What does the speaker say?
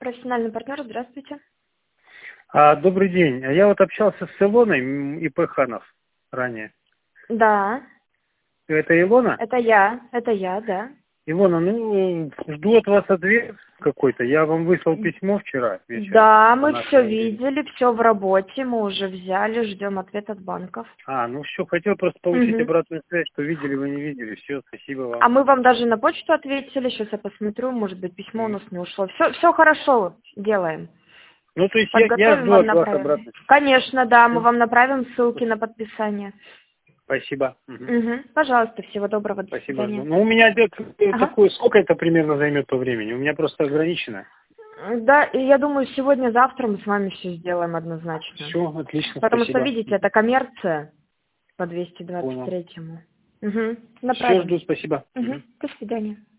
Профессиональный партнер, здравствуйте. Добрый день. Я вот общался с Илоной ИП Ханов ранее. Да, Это Илона? это я, да. Илона, жду от вас ответ какой-то. Я вам выслал письмо вчера вечером. Да, по мы все нашему делу. видели, все в работе, мы уже взяли, ждем ответ от банков. Все, хотел просто получить Мгм. обратную связь, что видели вы, не видели. Все, спасибо вам. А мы вам даже на почту ответили, сейчас я посмотрю, может быть, письмо у нас не ушло. Все хорошо, делаем. То есть я Подготовим, жду вам от вас направим. обратной Конечно, да, мы связи. вам направим ссылки на подписание. Спасибо. Угу. Пожалуйста, всего доброго, до Спасибо. свидания. У меня Ага. такое, сколько это примерно займет по времени? У меня просто ограничено. Да, и я думаю, сегодня-завтра мы с вами все сделаем однозначно. Все, отлично, Потому что, спасибо. видите, это коммерция по Понял. 223-му. Угу. Все, Направим. жду, спасибо. Угу. До свидания.